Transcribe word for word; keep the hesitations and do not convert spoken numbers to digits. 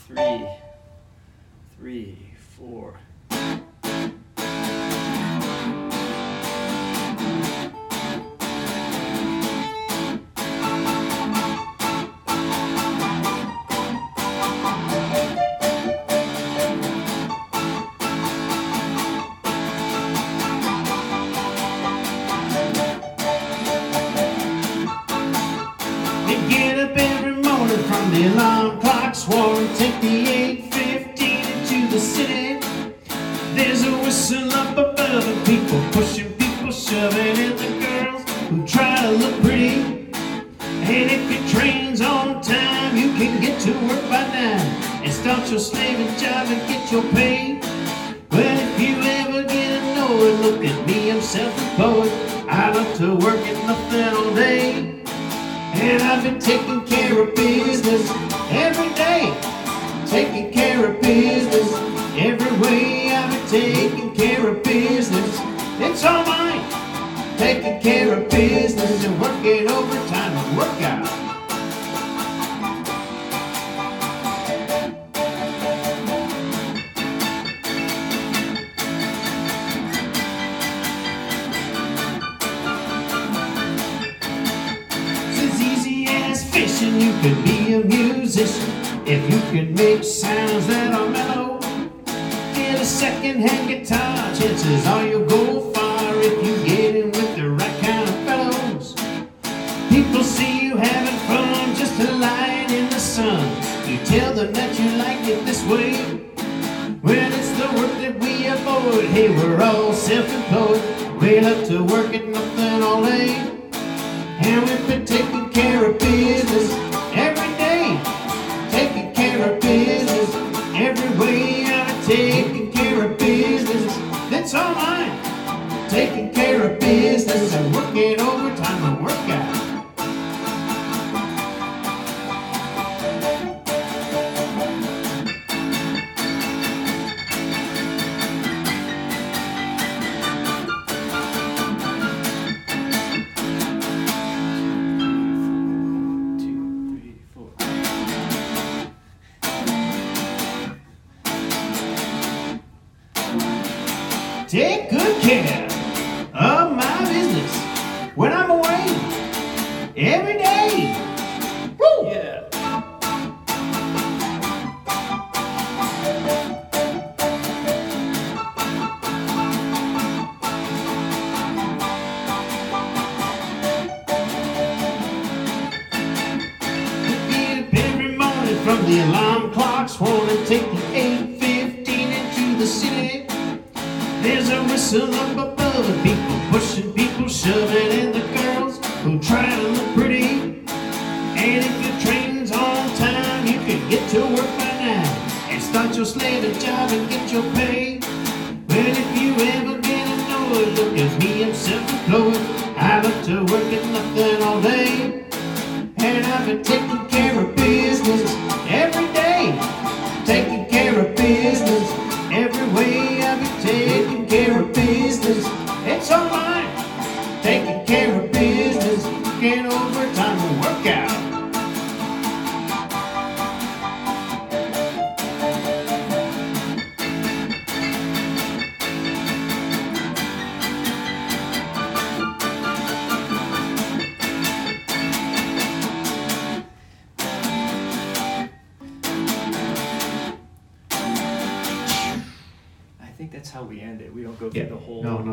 three, three, four. Get up every morning from the alarm clock sworn, take the eight fifteen into the city. There's a whistle up above and people pushing, people shoving, and the girls who try to look pretty. And if your train's on time, you can get to work by nine and start your slaving job and get your pay. Well, if you ever get annoyed, look at me, I'm self-employed. I love to work at nothing all day. And I've been taking care of business every day. Taking care of business every way. I've been taking care of business. It's all mine. Taking care of business and working overtime and work out. Fishing, you could be a musician if you could make sounds that are mellow. Get a second-hand guitar, chances are you'll go far if you get in with the right kind of fellows. People see you having fun just a lying in the sun. You tell them that you like it this way. Well, it's the work that we avoid. Hey, we're all self-employed. We love to work at nothing all day. And we've been taking care of business every day. Taking care of business every way. I'm taking care of business. That's all mine. Taking care of business and working overtime and work out. Take good care of my business when I'm away every day. Woo! Yeah. Get up every morning from the alarm clock sworn and take the eight fifteen into the city. There's a whistle up above and people pushing, people shoving, and the girls who try to look pretty. And if your train's on time, you can get to work by nine and start your slaving job and get your pay. Well, if you ever get annoyed, look at me, I'm self-employed. I love to work at nothing all day. And I've been taking care of business every day. Taking care of business every way. I've been taking care of business. It's all mine. Taking care of business. Working overtime and work out. I think that's how we end it. We don't go through Yeah. the whole. No, no.